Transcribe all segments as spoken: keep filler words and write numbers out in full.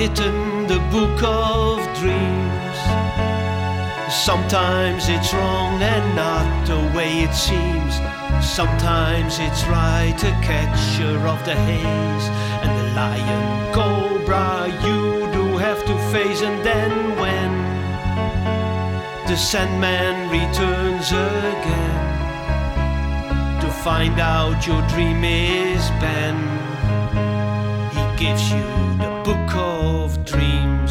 written the book of dreams. Sometimes it's wrong and not the way it seems. Sometimes it's right, a catcher of the haze. And the lion cobra you do have to face. And then when the Sandman returns again to find out your dream is banned, he gives you the book of dreams.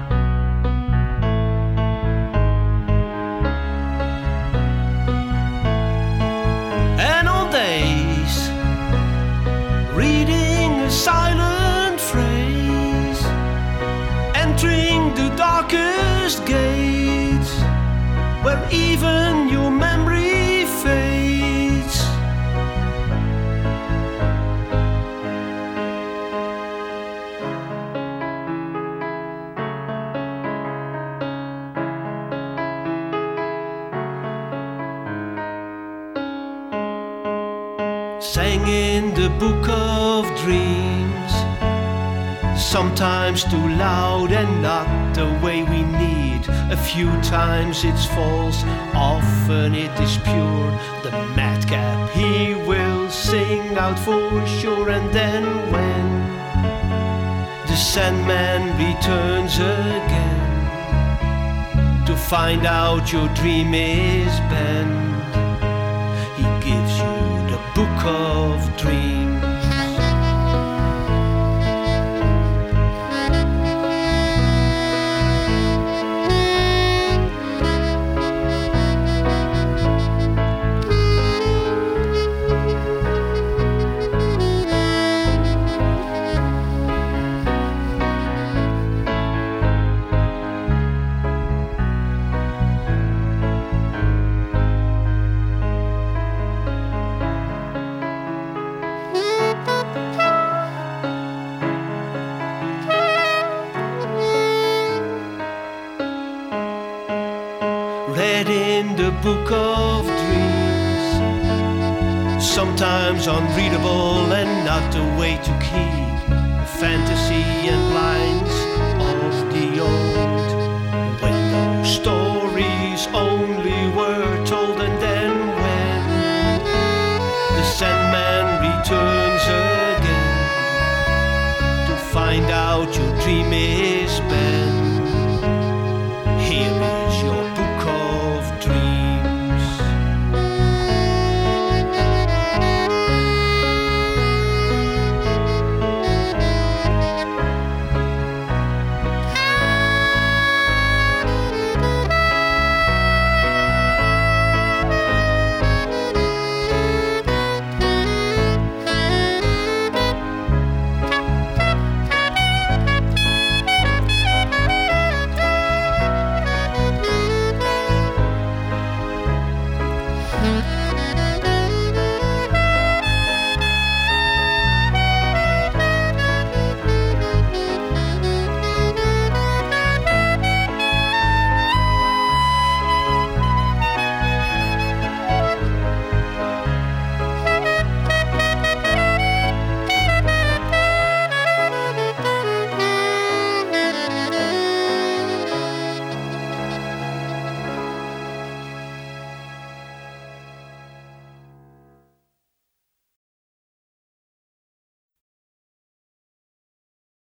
And on days reading a silent phrase, entering the darkest gates where even your memory fades. Sang in the book of dreams, sometimes too loud and not the way we need. A few times it's false, often it is pure. The madcap he will sing out for sure. And then when the Sandman returns again to find out your dream is banned, he gives you the book of dreams. Read in the book of dreams, sometimes unreadable and not the way to keep the fantasy and lines of the old, when those stories only were told. And then when the Sandman returns again to find out your dream is banned, here is